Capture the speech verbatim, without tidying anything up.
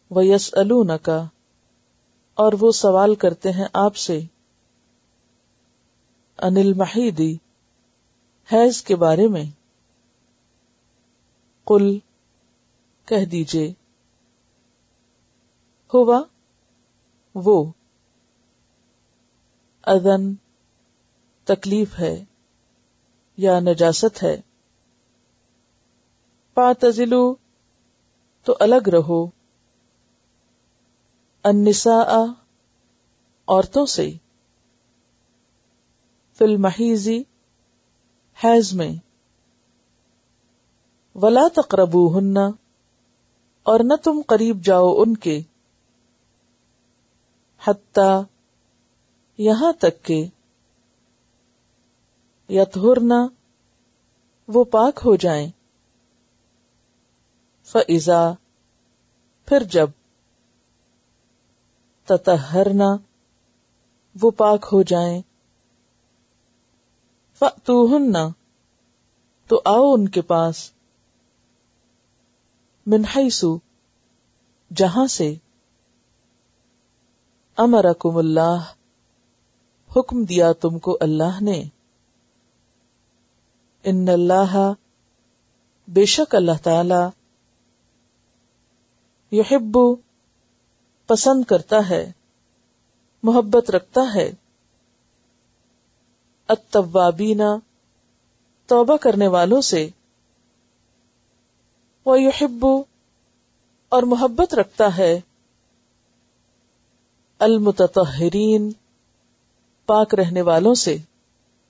وَيَسْأَلُونَكَ، اور وہ سوال کرتے ہیں آپ سے، عن المحیض، حیض کے بارے میں، قل، کہہ دیجئے، ہوا، وہ، اذن، تکلیف ہے یا نجاست ہے، فاعتزلوا، تو الگ رہو، النساء، عورتوں سے، فی المحیض، حیض میں، ولا تقربوہن، اور نہ تم قریب جاؤ ان کے، حتی، یہاں تک کہ، یطہرن، وہ پاک ہو جائیں، فَإِذَا، پھر جب، تطہرن، وہ پاک ہو جائیں، فَأْتُوهُنَّ، تو آؤ ان کے پاس، من حیث، جہاں سے، امرکم اللہ، حکم دیا تم کو اللہ نے، ان اللہ، بے شک اللہ تعالی، یحب، پسند کرتا ہے، محبت رکھتا ہے، التوابین، توبہ کرنے والوں سے، ویحب، اور محبت رکھتا ہے، المتطہرین، پاک رہنے والوں سے۔